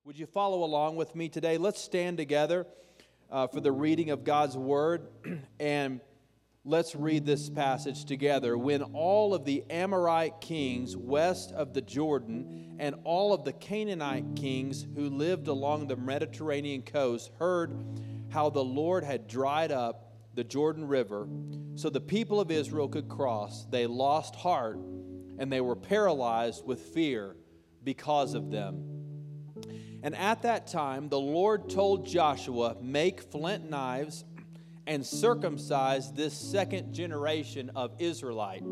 Would you follow along with me today? Let's stand together for the reading of God's Word, and let's read this passage together. When all of the Amorite kings west of the Jordan and all of the Canaanite kings who lived along the Mediterranean coast heard how the Lord had dried up the Jordan River so the people of Israel could cross, they lost heart and they were paralyzed with fear because of them. And at that time, the Lord told Joshua, make flint knives and circumcise this second generation of Israelite.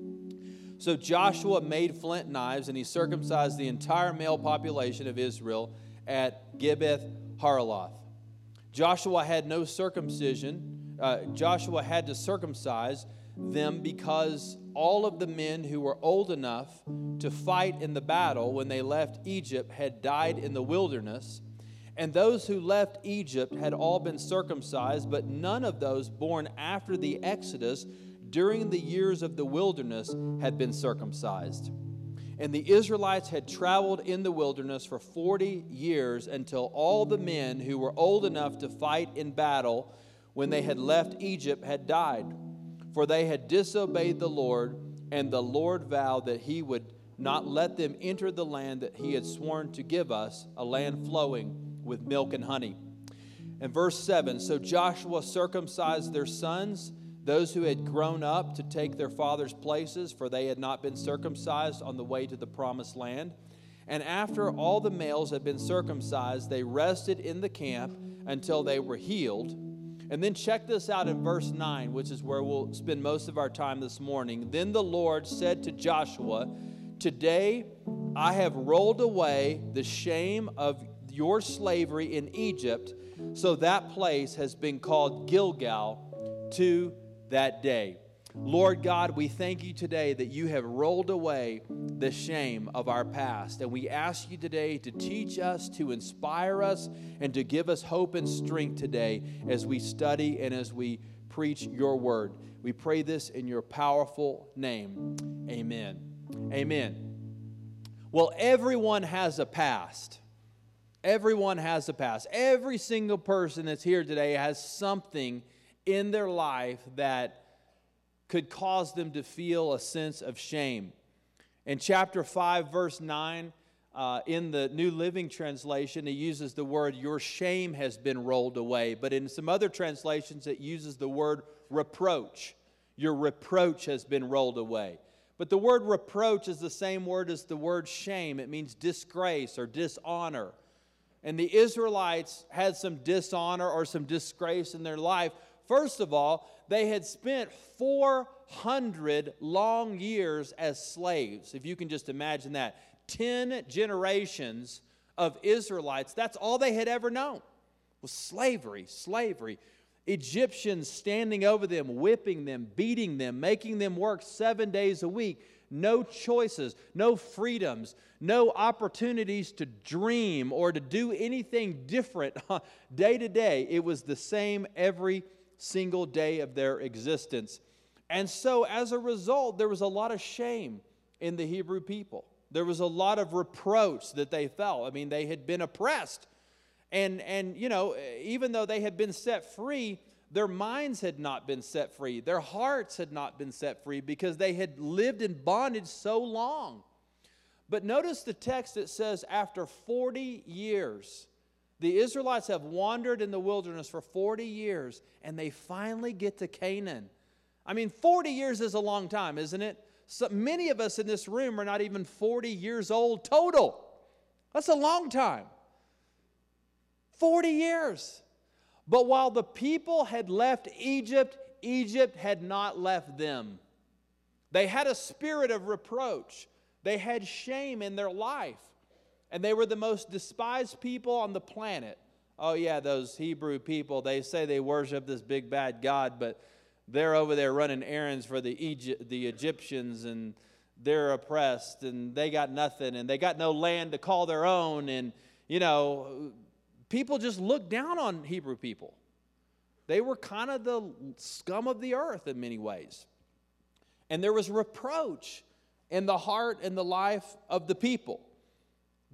So Joshua made flint knives and he circumcised the entire male population of Israel at Gibeath Haraloth. Joshua had no circumcision. Joshua had to circumcise them because all of the men who were old enough to fight in the battle when they left Egypt had died in the wilderness, and those who left Egypt had all been circumcised, but none of those born after the Exodus during the years of the wilderness had been circumcised. And the Israelites had traveled in the wilderness for 40 years until all the men who were old enough to fight in battle when they had left Egypt had died. For they had disobeyed the Lord, and the Lord vowed that he would not let them enter the land that he had sworn to give us, a land flowing with milk and honey. And verse 7, so Joshua circumcised their sons, those who had grown up to take their father's places, for they had not been circumcised on the way to the promised land. And after all the males had been circumcised, they rested in the camp until they were healed. And then check this out in verse 9, which is where we'll spend most of our time this morning. Then the Lord said to Joshua, today I have rolled away the shame of your slavery in Egypt, so that place has been called Gilgal to that day. Lord God, we thank you today that you have rolled away the shame of our past. And we ask you today to teach us, to inspire us, and to give us hope and strength today as we study and as we preach your word. We pray this in your powerful name. Amen. Amen. Well, everyone has a past. Everyone has a past. Every single person that's here today has something in their life that could cause them to feel a sense of shame. In chapter 5, verse 9, in the New Living Translation, it uses the word, your shame has been rolled away. But in some other translations, it uses the word reproach. Your reproach has been rolled away. But the word reproach is the same word as the word shame. It means disgrace or dishonor. And the Israelites had some dishonor or some disgrace in their life. First of all, they had spent 400 long years as slaves. If you can just imagine that. 10 generations of Israelites, that's all they had ever known, was slavery. Egyptians standing over them, whipping them, beating them, making them work 7 days a week. No choices, no freedoms, no opportunities to dream or to do anything different day to day. It was the same every single day of their existence. And so as a result, there was a lot of shame in the Hebrew people. There was a lot of reproach that they felt. I mean, they had been oppressed. And you know, even though they had been set free, their minds had not been set free. Their hearts had not been set free because they had lived in bondage so long. But notice the text, it says, after 40 years, the Israelites have wandered in the wilderness for 40 years, and they finally get to Canaan. I mean, 40 years is a long time, isn't it? So many of us in this room are not even 40 years old total. That's a long time. 40 years. But while the people had left Egypt, Egypt had not left them. They had a spirit of reproach. They had shame in their life. And they were the most despised people on the planet. Oh yeah, those Hebrew people, they say they worship this big bad God, but they're over there running errands for the Egyptians, and they're oppressed, and they got nothing, and they got no land to call their own. And, you know, people just looked down on Hebrew people. They were kind of the scum of the earth in many ways. And there was reproach in the heart and the life of the people.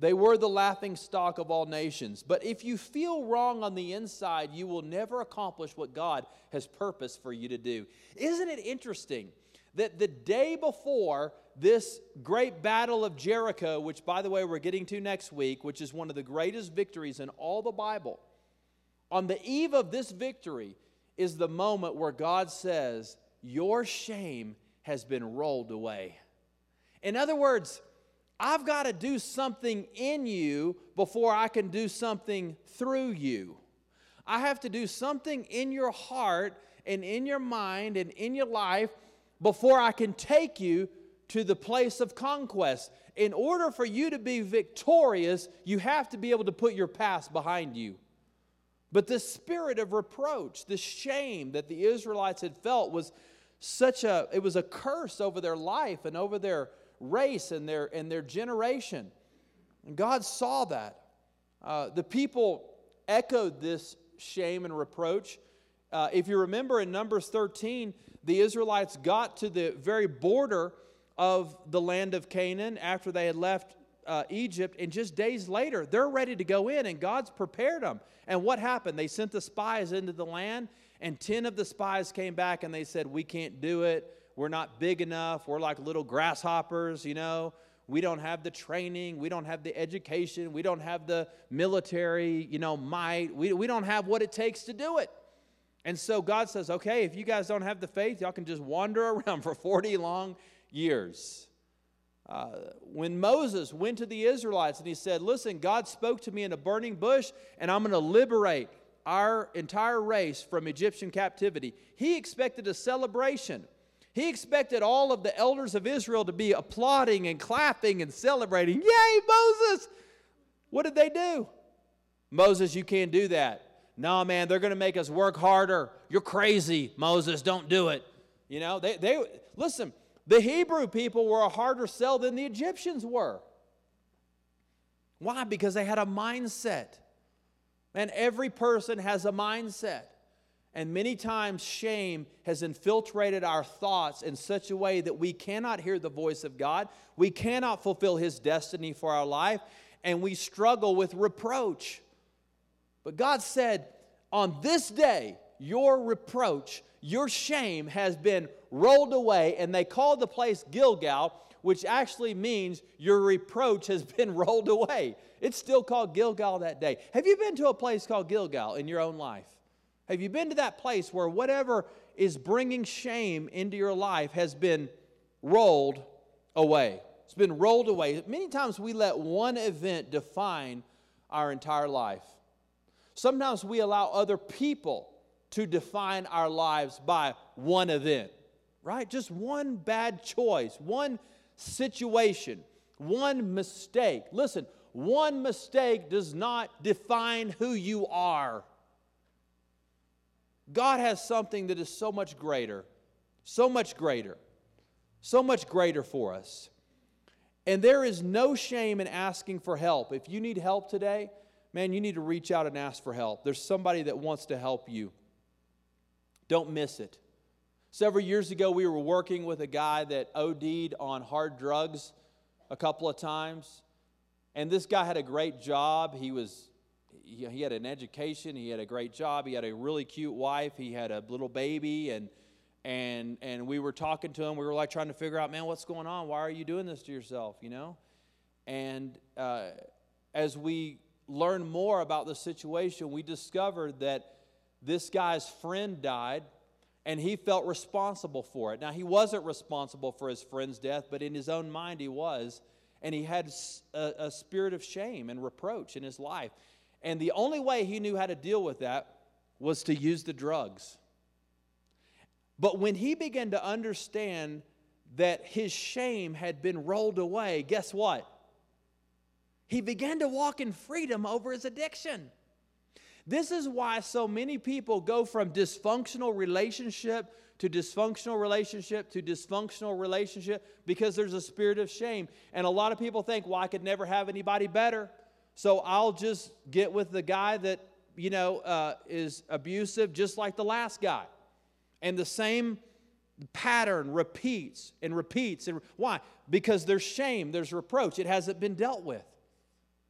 They were the laughing stock of all nations. But if you feel wrong on the inside, you will never accomplish what God has purposed for you to do. Isn't it interesting that the day before this great battle of Jericho, which, by the way, we're getting to next week, which is one of the greatest victories in all the Bible, on the eve of this victory is the moment where God says, your shame has been rolled away. In other words, I've got to do something in you before I can do something through you. I have to do something in your heart and in your mind and in your life before I can take you to the place of conquest. In order for you to be victorious, you have to be able to put your past behind you. But the spirit of reproach, the shame that the Israelites had felt was it was a curse over their life and over their race and their generation. And God saw that. The people echoed this shame and reproach. If you remember in Numbers 13, the Israelites got to the very border of the land of Canaan after they had left Egypt, and just days later, they're ready to go in, and God's prepared them. And what happened? They sent the spies into the land, and 10 of the spies came back, and they said, we can't do it. We're not big enough. We're like little grasshoppers, you know. We don't have the training. We don't have the education. We don't have the military, might. We don't have what it takes to do it. And so God says, okay, if you guys don't have the faith, y'all can just wander around for 40 long years. When Moses went to the Israelites and he said, listen, God spoke to me in a burning bush, and I'm going to liberate our entire race from Egyptian captivity. He expected a celebration. He expected all of the elders of Israel to be applauding and clapping and celebrating. Yay, Moses! What did they do? Moses, you can't do that. No, man, they're going to make us work harder. You're crazy, Moses. Don't do it. They listen, the Hebrew people were a harder sell than the Egyptians were. Why? Because they had a mindset. And every person has a mindset. And many times shame has infiltrated our thoughts in such a way that we cannot hear the voice of God. We cannot fulfill His destiny for our life. And we struggle with reproach. But God said, on this day, your reproach, your shame has been rolled away. And they called the place Gilgal, which actually means your reproach has been rolled away. It's still called Gilgal that day. Have you been to a place called Gilgal in your own life? Have you been to that place where whatever is bringing shame into your life has been rolled away? It's been rolled away. Many times we let one event define our entire life. Sometimes we allow other people to define our lives by one event, right? Just one bad choice, one situation, one mistake. Listen, one mistake does not define who you are. God has something that is so much greater, so much greater, so much greater for us. And there is no shame in asking for help. If you need help today, man, you need to reach out and ask for help. There's somebody that wants to help you. Don't miss it. Several years ago, we were working with a guy that OD'd on hard drugs a couple of times. And this guy had a great job. He had an education. He had a great job. He had a really cute wife. He had a little baby. And we were talking to him. We were like trying to figure out, man, what's going on? Why are you doing this to yourself, And as we learned more about the situation, we discovered that this guy's friend died, and he felt responsible for it. Now, he wasn't responsible for his friend's death, but in his own mind he was. And he had a spirit of shame and reproach in his life. And the only way he knew how to deal with that was to use the drugs. But when he began to understand that his shame had been rolled away, guess what? He began to walk in freedom over his addiction. This is why so many people go from dysfunctional relationship to dysfunctional relationship to dysfunctional relationship because there's a spirit of shame. And a lot of people think, well, I could never have anybody better, so I'll just get with the guy that, is abusive just like the last guy. And the same pattern repeats and repeats. And why? Because there's shame, there's reproach. It hasn't been dealt with.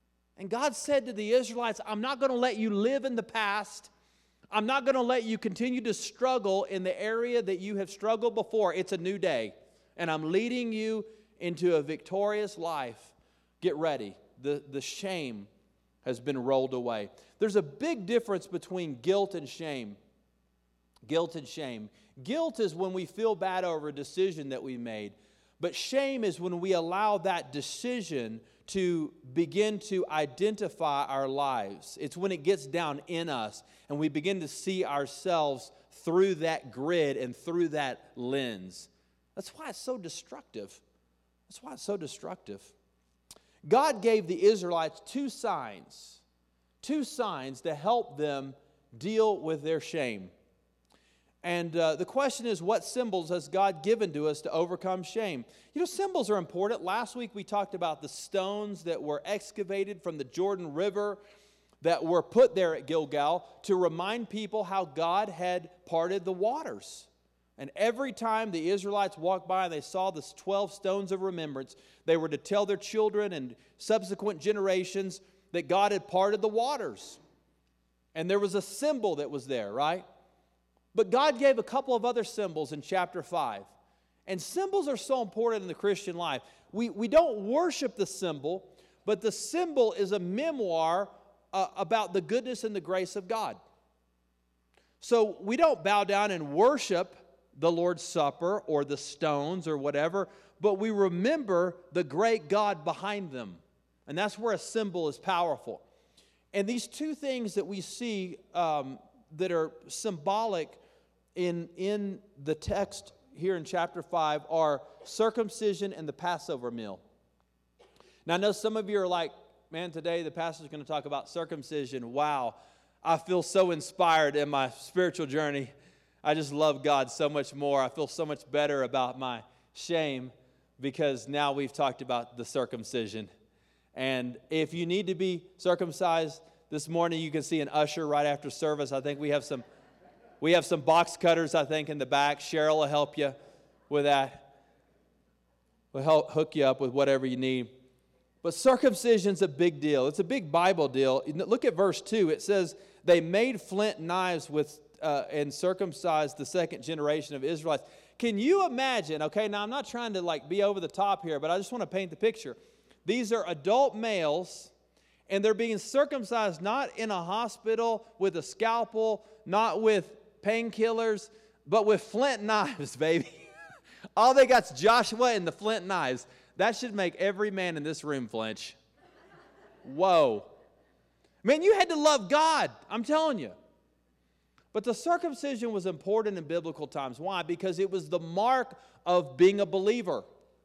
And God said to the Israelites, I'm not going to let you live in the past. I'm not going to let you continue to struggle in the area that you have struggled before. It's a new day, and I'm leading you into a victorious life. Get ready. The shame has been rolled away. There's a big difference between guilt and shame. Guilt and shame. Guilt is when we feel bad over a decision that we made. But shame is when we allow that decision to begin to identify our lives. It's when it gets down in us and we begin to see ourselves through that grid and through that lens. That's why it's so destructive. That's why it's so destructive. God gave the Israelites two signs to help them deal with their shame. And the question is, what symbols has God given to us to overcome shame? You know, symbols are important. Last week we talked about the stones that were excavated from the Jordan River that were put there at Gilgal to remind people how God had parted the waters. And every time the Israelites walked by and they saw the 12 stones of remembrance, they were to tell their children and subsequent generations that God had parted the waters. And there was a symbol that was there, right? But God gave a couple of other symbols in chapter 5. And symbols are so important in the Christian life. We don't worship the symbol, but the symbol is a memoir about the goodness and the grace of God. So we don't bow down and worship the Lord's Supper or the stones or whatever, but we remember the great God behind them. And that's where a symbol is powerful. And these two things that we see that are symbolic in the text here in chapter 5 are circumcision and the Passover meal. Now I know some of you are like, man, today the pastor's going to talk about circumcision. Wow, I feel so inspired in my spiritual journey. I just love God so much more. I feel so much better about my shame because now we've talked about the circumcision. And if you need to be circumcised this morning, you can see an usher right after service. I think we have some box cutters, I think, in the back. Cheryl will help you with that. We'll help hook you up with whatever you need. But circumcision's a big deal. It's a big Bible deal. Look at verse 2. It says, they made flint knives and circumcised the second generation of Israelites. Can you imagine? Okay, now I'm not trying to be over the top here, but I just want to paint the picture. These are adult males, and they're being circumcised not in a hospital with a scalpel, not with painkillers, but with flint knives, baby. All they got's Joshua and the flint knives. That should make every man in this room flinch. Whoa. Man, you had to love God, I'm telling you. But the circumcision was important in biblical times. Why? Because it was the mark of being a believer.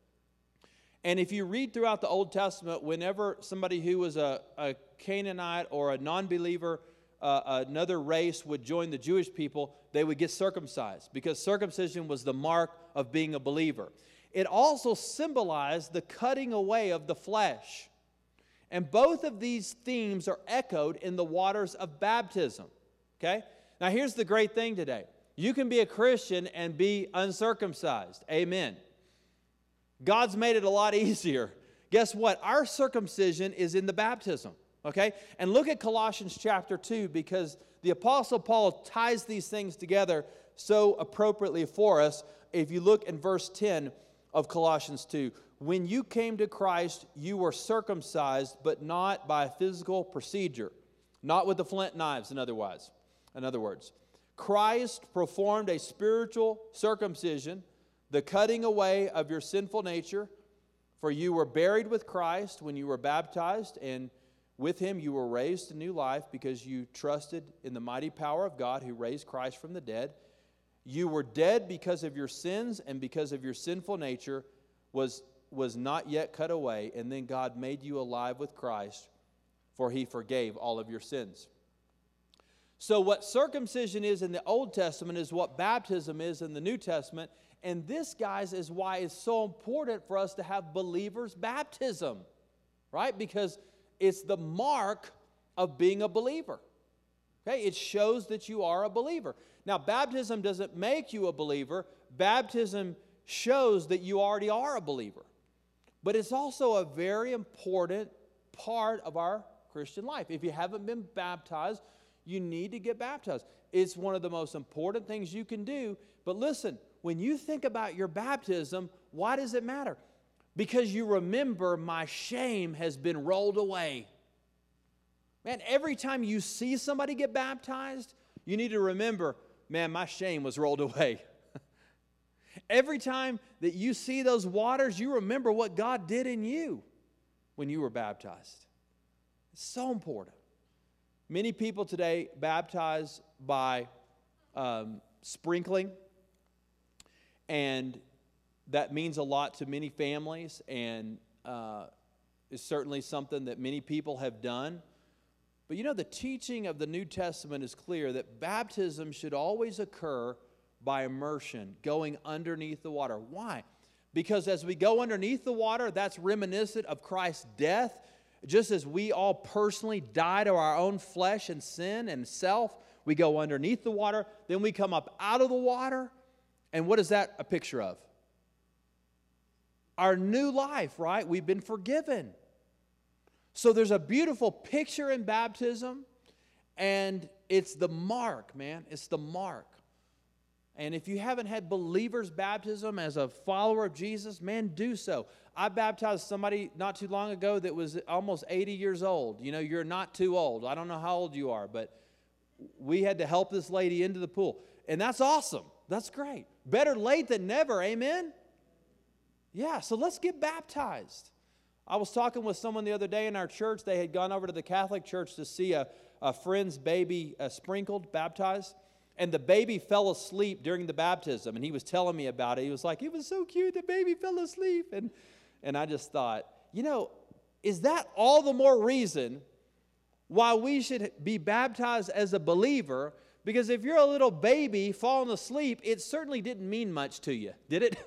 And if you read throughout the Old Testament, whenever somebody who was a Canaanite or a non-believer, another race would join the Jewish people, they would get circumcised because circumcision was the mark of being a believer. It also symbolized the cutting away of the flesh. And both of these themes are echoed in the waters of baptism. Okay? Now here's the great thing today. You can be a Christian and be uncircumcised. Amen. God's made it a lot easier. Guess what? Our circumcision is in the baptism. Okay? And look at Colossians chapter 2 because the Apostle Paul ties these things together so appropriately for us. If you look in verse 10 of Colossians 2, when you came to Christ, you were circumcised, but not by a physical procedure, not with the flint knives, in other words. Christ performed a spiritual circumcision, the cutting away of your sinful nature, for you were buried with Christ when you were baptized, and with him you were raised to new life because you trusted in the mighty power of God who raised Christ from the dead. You were dead because of your sins and because of your sinful nature was not yet cut away, and then God made you alive with Christ, for he forgave all of your sins. So what circumcision is in the Old Testament is what baptism is in the New Testament. And this, guys, is why it's so important for us to have believers' baptism, right? Because it's the mark of being a believer. Okay? It shows that you are a believer. Now, baptism doesn't make you a believer. Baptism shows that you already are a believer. But it's also a very important part of our Christian life. If you haven't been baptized, you need to get baptized. It's one of the most important things you can do. But listen, when you think about your baptism, why does it matter? Because you remember my shame has been rolled away. Man, every time you see somebody get baptized, you need to remember, man, my shame was rolled away. Every time that you see those waters, you remember what God did in you when you were baptized. It's so important. Many people today baptize by sprinkling, and that means a lot to many families, and is certainly something that many people have done. But you know, the teaching of the New Testament is clear that baptism should always occur by immersion, going underneath the water. Why? Because as we go underneath the water, that's reminiscent of Christ's death. Just as we all personally die to our own flesh and sin and self, we go underneath the water, then we come up out of the water. And what is that a picture of? Our new life, right? We've been forgiven. So there's a beautiful picture in baptism, and it's the mark, man. It's the mark. And if you haven't had believer's baptism as a follower of Jesus, man, do so. I baptized somebody not too long ago that was almost 80 years old. You know, you're not too old. I don't know how old you are, but we had to help this lady into the pool. And that's awesome. That's great. Better late than never, amen? Yeah, so let's get baptized. I was talking with someone the other day in our church. They had gone over to the Catholic church to see a friend's baby sprinkled, baptized. And the baby fell asleep during the baptism. And he was telling me about it. He was like, it was so cute, the baby fell asleep. And I just thought, you know, is that all the more reason why we should be baptized as a believer? Because if you're a little baby falling asleep, it certainly didn't mean much to you, did it?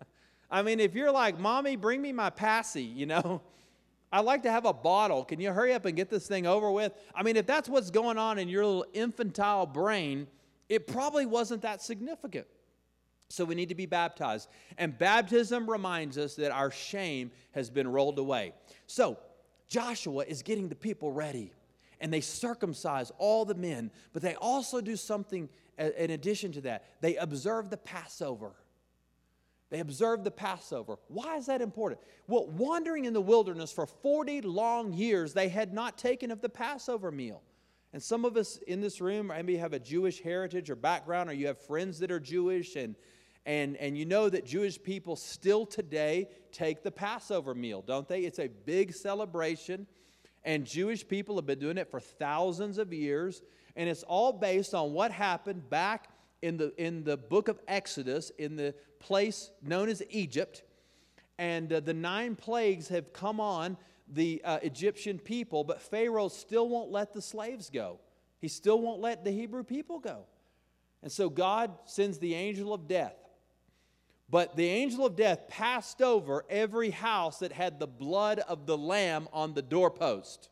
I mean, if you're like, Mommy, bring me my passy, you know. I'd like to have a bottle. Can you hurry up and get this thing over with? I mean, if that's what's going on in your little infantile brain, it probably wasn't that significant. So we need to be baptized. And baptism reminds us that our shame has been rolled away. So Joshua is getting the people ready. And they circumcise all the men. But they also do something in addition to that. They observe the Passover. They observed the Passover. Why is that important? Well, wandering in the wilderness for 40 long years, they had not taken of the Passover meal. And some of us in this room maybe have a Jewish heritage or background, or you have friends that are Jewish, and you know that Jewish people still today take the Passover meal, don't they? It's a big celebration, and Jewish people have been doing it for thousands of years, and it's all based on what happened back in the book of Exodus, in the place known as Egypt. And the 9 plagues have come on the Egyptian people, but Pharaoh still won't let the slaves go. He still won't let the Hebrew people go. And so God sends the angel of death. But the angel of death passed over every house that had the blood of the lamb on the doorpost.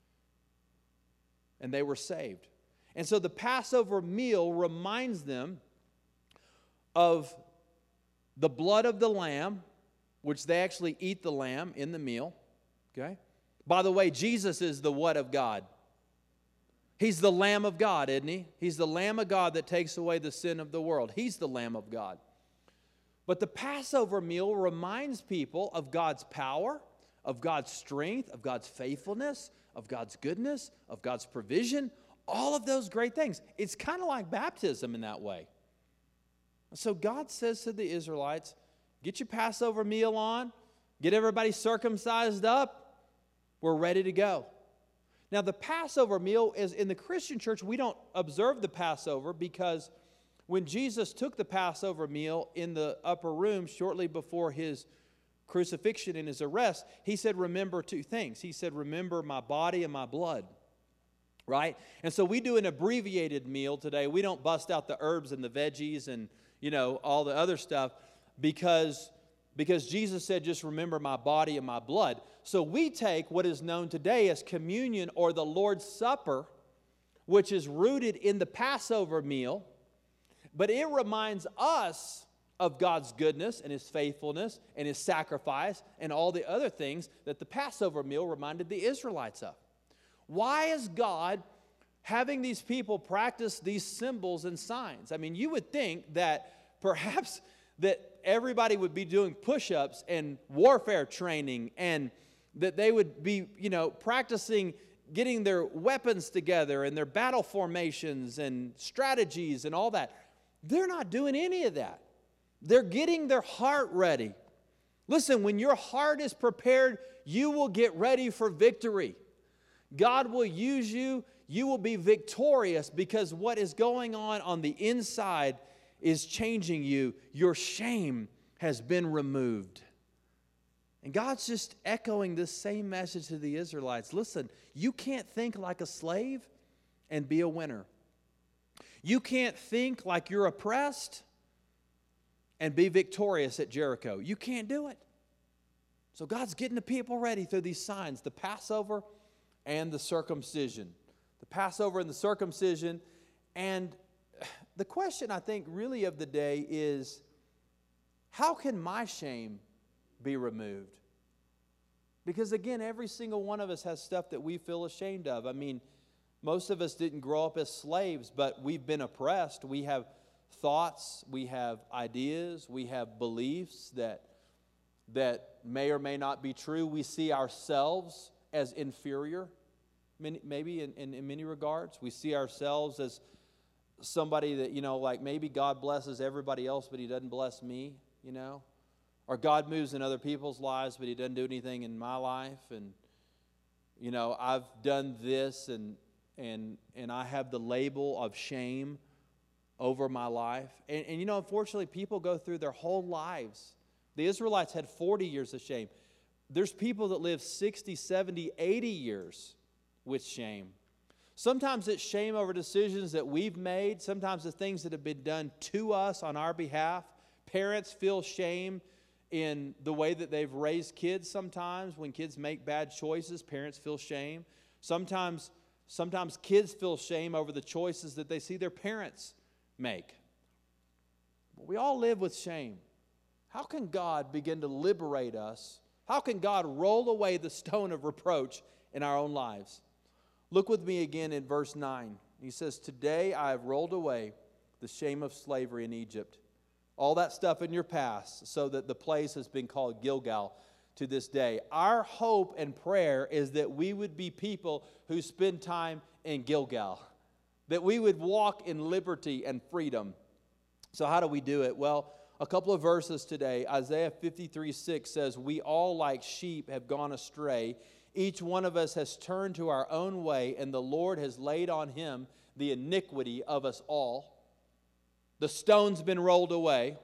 And they were saved. And so the Passover meal reminds them of the blood of the lamb, which they actually eat the lamb in the meal. Okay? By the way, Jesus is the what of God? He's the Lamb of God, isn't he? He's the Lamb of God that takes away the sin of the world. He's the Lamb of God. But the Passover meal reminds people of God's power, of God's strength, of God's faithfulness, of God's goodness, of God's provision, all of those great things. It's kind of like baptism in that way. So God says to the Israelites, get your Passover meal on, get everybody circumcised up, we're ready to go. Now the Passover meal is in the Christian church, we don't observe the Passover because when Jesus took the Passover meal in the upper room shortly before his crucifixion and his arrest, he said, remember 2 things. He said, remember my body and my blood. Right? And so we do an abbreviated meal today. We don't bust out the herbs and the veggies and, you know, all the other stuff because Jesus said, just remember my body and my blood. So we take what is known today as communion or the Lord's Supper, which is rooted in the Passover meal, but it reminds us of God's goodness and His faithfulness and His sacrifice and all the other things that the Passover meal reminded the Israelites of. Why is God having these people practice these symbols and signs? I mean, you would think that perhaps that everybody would be doing push-ups and warfare training, and that they would be, practicing getting their weapons together and their battle formations and strategies and all that. They're not doing any of that. They're getting their heart ready. Listen, when your heart is prepared, you will get ready for victory. God will use you. You will be victorious because what is going on the inside is changing you. Your shame has been removed. And God's just echoing this same message to the Israelites. Listen, you can't think like a slave and be a winner. You can't think like you're oppressed and be victorious at Jericho. You can't do it. So God's getting the people ready through these signs, the Passover and the circumcision. The Passover and the circumcision. And the question, I think, really of the day is, how can my shame be removed? Because again, every single one of us has stuff that we feel ashamed of. I mean, most of us didn't grow up as slaves, but we've been oppressed. We have thoughts, we have ideas, we have beliefs that may or may not be true. We see ourselves as inferior, maybe in many regards. We see ourselves as somebody that, like maybe God blesses everybody else, but He doesn't bless me, Or God moves in other people's lives, but He doesn't do anything in my life. And, I've done this and I have the label of shame over my life. And unfortunately, people go through their whole lives. The Israelites had 40 years of shame. There's people that live 60, 70, 80 years with shame. Sometimes it's shame over decisions that we've made. Sometimes the things that have been done to us on our behalf. Parents feel shame in the way that they've raised kids sometimes. When kids make bad choices, parents feel shame. Sometimes kids feel shame over the choices that they see their parents make. But we all live with shame. How can God begin to liberate us? How can God roll away the stone of reproach in our own lives? Look with me again in verse 9. He says, "Today I have rolled away the shame of slavery in Egypt." All that stuff in your past, so that the place has been called Gilgal to this day. Our hope and prayer is that we would be people who spend time in Gilgal, that we would walk in liberty and freedom. So how do we do it? Well, a couple of verses today. Isaiah 53:6 says, "We all like sheep have gone astray. Each one of us has turned to our own way, and the Lord has laid on Him the iniquity of us all." The stone's been rolled away.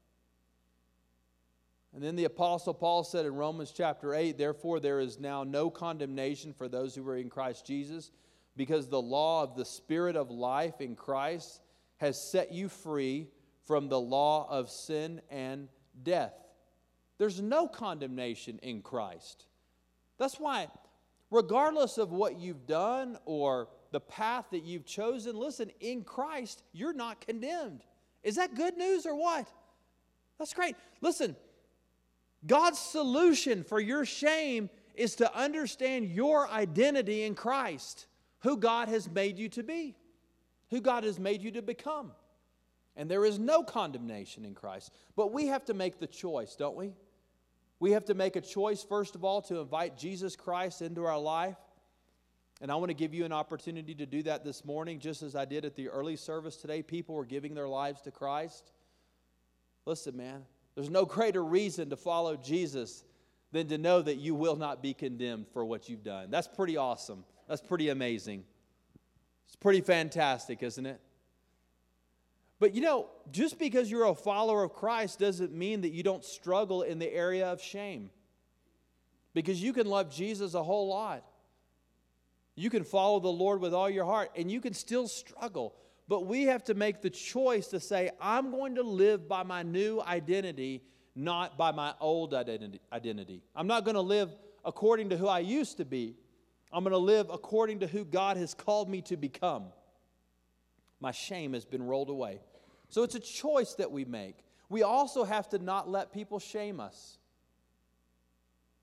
And then the Apostle Paul said in Romans chapter 8, "Therefore there is now no condemnation for those who are in Christ Jesus, because the law of the Spirit of life in Christ has set you free from the law of sin and death." There's no condemnation in Christ. That's why, regardless of what you've done or the path that you've chosen, listen, in Christ, you're not condemned. Is that good news or what? That's great. Listen, God's solution for your shame is to understand your identity in Christ, who God has made you to be, who God has made you to become. And there is no condemnation in Christ. But we have to make the choice, don't we? We have to make a choice, first of all, to invite Jesus Christ into our life. And I want to give you an opportunity to do that this morning, just as I did at the early service today. People were giving their lives to Christ. Listen, man, there's no greater reason to follow Jesus than to know that you will not be condemned for what you've done. That's pretty awesome. That's pretty amazing. It's pretty fantastic, isn't it? But just because you're a follower of Christ doesn't mean that you don't struggle in the area of shame. Because you can love Jesus a whole lot. You can follow the Lord with all your heart, and you can still struggle. But we have to make the choice to say, I'm going to live by my new identity, not by my old identity. I'm not going to live according to who I used to be. I'm going to live according to who God has called me to become. My shame has been rolled away. So it's a choice that we make. We also have to not let people shame us.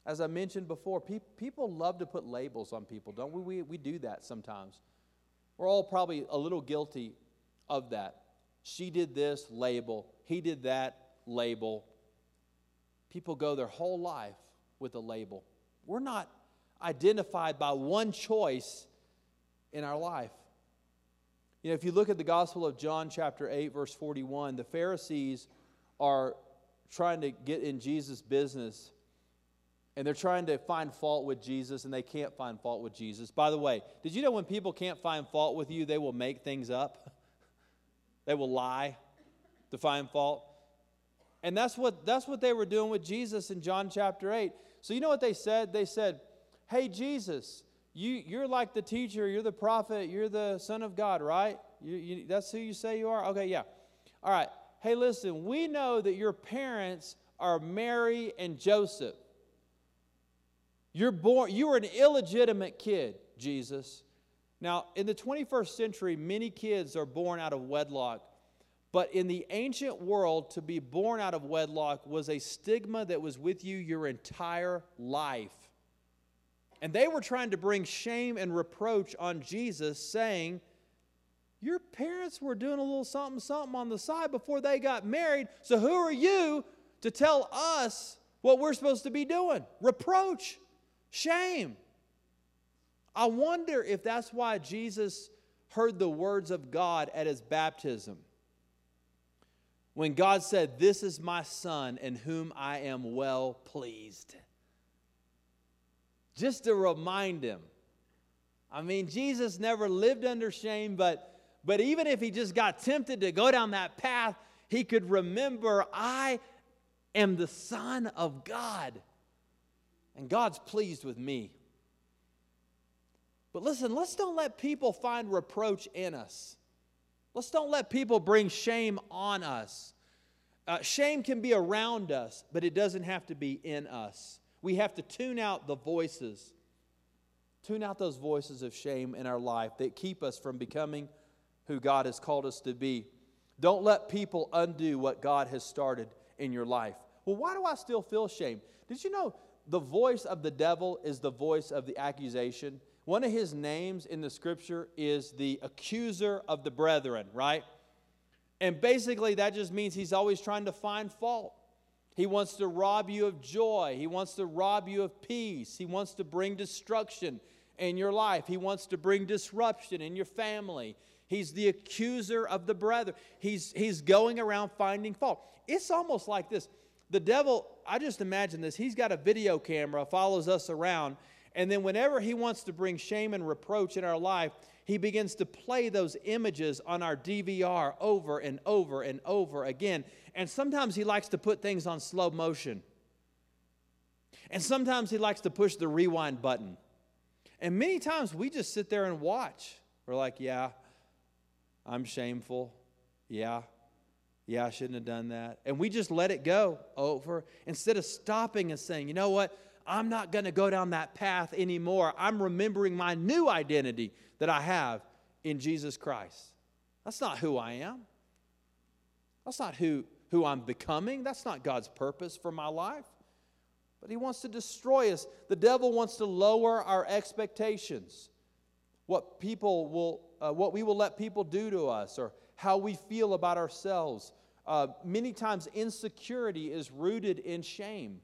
As I mentioned before, people love to put labels on people, don't we? We do that sometimes. We're all probably a little guilty of that. She did this, label. He did that, label. People go their whole life with a label. We're not identified by one choice in our life. You know, if you look at the Gospel of John chapter 8, verse 41, the Pharisees are trying to get in Jesus' business, and they're trying to find fault with Jesus, and they can't find fault with Jesus. By the way, did you know when people can't find fault with you, they will make things up? They will lie to find fault. And that's what they were doing with Jesus in John chapter 8. So you know what they said? They said, hey, Jesus, you're like the teacher, you're the prophet, you're the Son of God, right? That's who you say you are? Okay, yeah. All right. Hey, listen, we know that your parents are Mary and Joseph. You were an illegitimate kid, Jesus. Now, in the 21st century, many kids are born out of wedlock. But in the ancient world, to be born out of wedlock was a stigma that was with you your entire life. And they were trying to bring shame and reproach on Jesus, saying, your parents were doing a little something, something on the side before they got married, so who are you to tell us what we're supposed to be doing? Reproach, shame. I wonder if that's why Jesus heard the words of God at his baptism. When God said, this is my Son in whom I am well pleased. Just to remind him. I mean, Jesus never lived under shame, but even if he just got tempted to go down that path, he could remember, I am the Son of God. And God's pleased with me. But listen, let's don't let people find reproach in us. Let's don't let people bring shame on us. Shame can be around us, but it doesn't have to be in us. We have to tune out the voices. Tune out those voices of shame in our life that keep us from becoming who God has called us to be. Don't let people undo what God has started in your life. Well, why do I still feel shame? Did you know the voice of the devil is the voice of the accusation? One of his names in the scripture is the accuser of the brethren, right? And basically that just means he's always trying to find fault. He wants to rob you of joy. He wants to rob you of peace. He wants to bring destruction in your life. He wants to bring disruption in your family. He's the accuser of the brethren. He's going around finding fault. It's almost like this. The devil, I just imagine this. He's got a video camera, follows us around, and then whenever he wants to bring shame and reproach in our life, he begins to play those images on our DVR over and over and over again. And sometimes he likes to put things on slow motion. And sometimes he likes to push the rewind button. And many times we just sit there and watch. We're like, yeah, I'm shameful. Yeah, I shouldn't have done that. And we just let it go over instead of stopping and saying, you know what? I'm not going to go down that path anymore. I'm remembering my new identity that I have in Jesus Christ. That's not who I am. That's not who I'm becoming. That's not God's purpose for my life. But he wants to destroy us. The devil wants to lower our expectations. What we will let people do to us, or how we feel about ourselves. Many times insecurity is rooted in shame.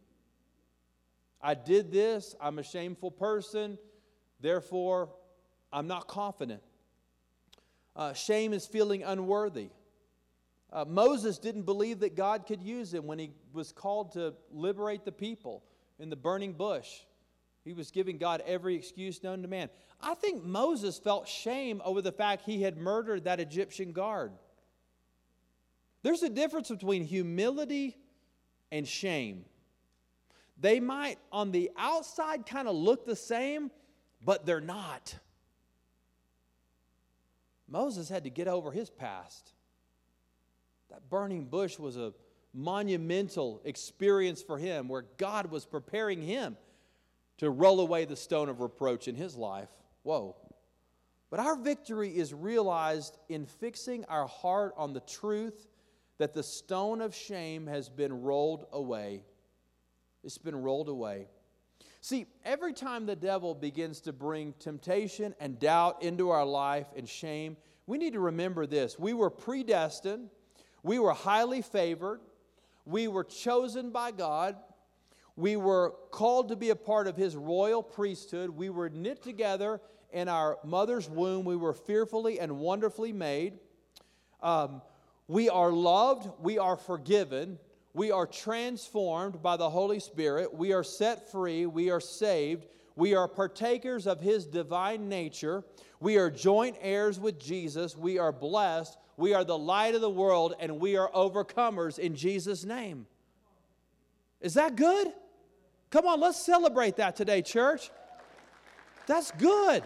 I did this, I'm a shameful person, therefore I'm not confident. Shame is feeling unworthy. Moses didn't believe that God could use him when he was called to liberate the people in the burning bush. He was giving God every excuse known to man. I think Moses felt shame over the fact he had murdered that Egyptian guard. There's a difference between humility and shame. They might, on the outside, kind of look the same, but they're not. Moses had to get over his past. That burning bush was a monumental experience for him, where God was preparing him to roll away the stone of reproach in his life. Whoa. But our victory is realized in fixing our heart on the truth that the stone of shame has been rolled away. It's been rolled away. See, every time the devil begins to bring temptation and doubt into our life and shame, we need to remember this. We were predestined. We were highly favored. We were chosen by God. We were called to be a part of His royal priesthood. We were knit together in our mother's womb. We were fearfully and wonderfully made. We are loved. We are forgiven. We are transformed by the Holy Spirit. We are set free. We are saved. We are partakers of His divine nature. We are joint heirs with Jesus. We are blessed. We are the light of the world, and we are overcomers in Jesus' name. Is that good? Come on, let's celebrate that today, church. That's good.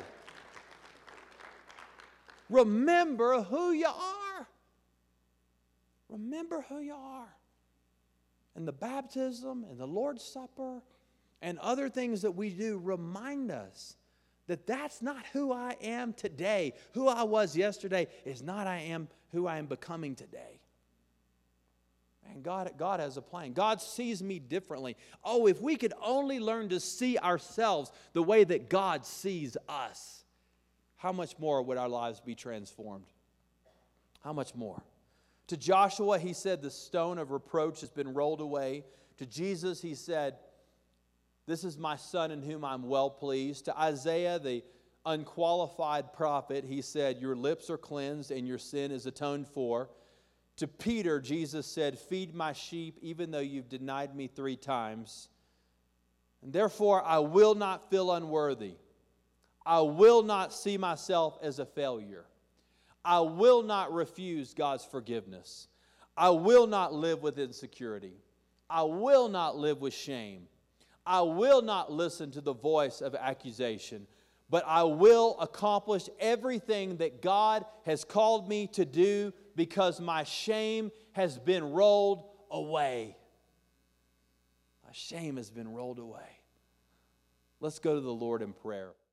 Remember who you are. Remember who you are. And the baptism and the Lord's Supper and other things that we do remind us that that's not who I am today. Who I was yesterday is not who I am becoming today. And God has a plan. God sees me differently. Oh, if we could only learn to see ourselves the way that God sees us, how much more would our lives be transformed? How much more? To Joshua, He said, the stone of reproach has been rolled away. To Jesus, He said, this is my Son in whom I'm well pleased. To Isaiah, the unqualified prophet, He said, your lips are cleansed and your sin is atoned for. To Peter, Jesus said, feed my sheep even though you've denied me 3 times. And therefore, I will not feel unworthy. I will not see myself as a failure. I will not refuse God's forgiveness. I will not live with insecurity. I will not live with shame. I will not listen to the voice of accusation, but I will accomplish everything that God has called me to do because my shame has been rolled away. My shame has been rolled away. Let's go to the Lord in prayer.